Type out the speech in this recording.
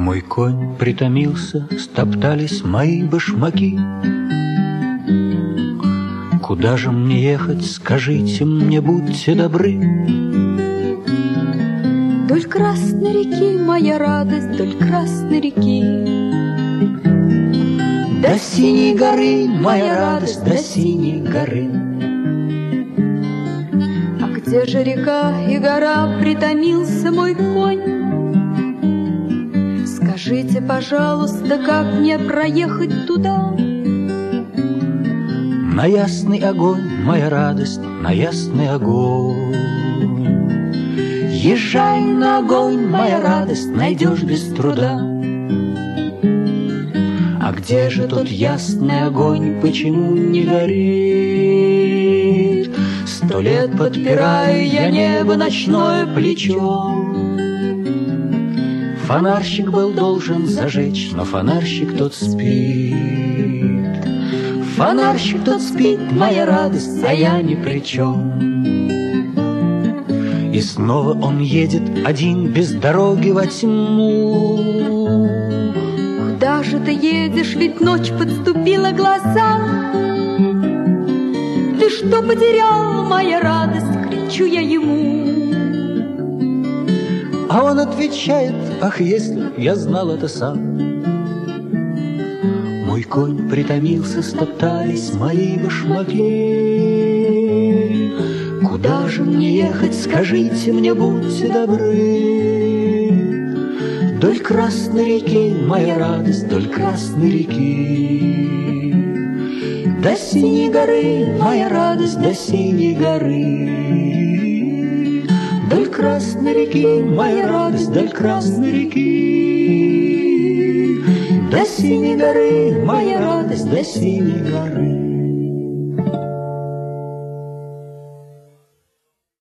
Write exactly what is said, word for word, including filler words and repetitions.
Мой конь притомился, стоптались мои башмаки. Куда же мне ехать, скажите мне, будьте добры. Вдоль Красной реки, моя радость, вдоль Красной реки. До синей горы, моя радость, до синей горы. А где же река и гора, притомился мой конь? Скажите, пожалуйста, как мне проехать туда? На ясный огонь, моя радость, на ясный огонь. Езжай на огонь, моя радость, найдешь без труда. А где же тот ясный огонь, почему не горит? Сто лет подпираю я небо ночное плечом. Фонарщик был должен зажечь, но фонарщик тот спит. Фонарщик тот спит, моя радость, а я ни при чем. И снова он едет один без дороги во тьму. Куда же ты едешь, ведь ночь подступила к глазам? Ты что потерял, моя радость, кричу я ему. А он отвечает: ах, если б я знал это сам. Мой конь притомился, стоптались мои башмаки. Куда же мне ехать, скажите мне, будьте добры. Вдоль Красной реки, моя радость, вдоль Красной реки. До синей горы, моя радость, до синей горы. Вдоль Красной реки, моя радость, вдоль Красной реки. До синей горы, моя радость, до синей горы.